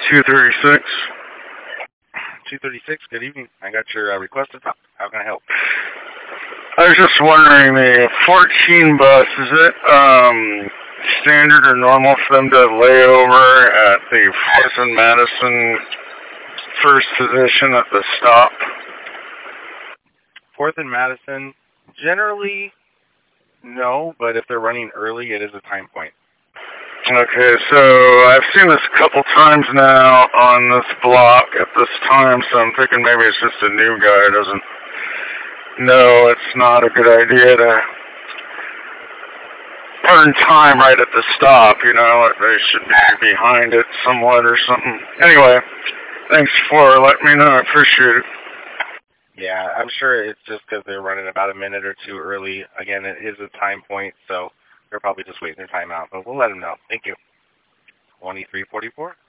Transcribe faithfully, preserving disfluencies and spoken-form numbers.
two thirty-six. two thirty-six, good evening. I got your uh, request to talk. How can I help? I was just wondering, the fourteen bus, is it um, standard or normal for them to lay over at the fourth and Madison first position at the stop? fourth and Madison, generally, no, but if they're running early, it is a time point. Okay, so I've seen this a couple times now on this block at this time, so I'm thinking maybe it's just a new guy who doesn't know it's not a good idea to burn time right at the stop, you know, they should be behind it somewhat or something. Anyway, thanks for letting me know, I appreciate it. Yeah, I'm sure it's just because they're running about a minute or two early. Again, it is a time point, so they're probably just waiting their time out, but we'll let them know. Thank you. twenty-three forty-four.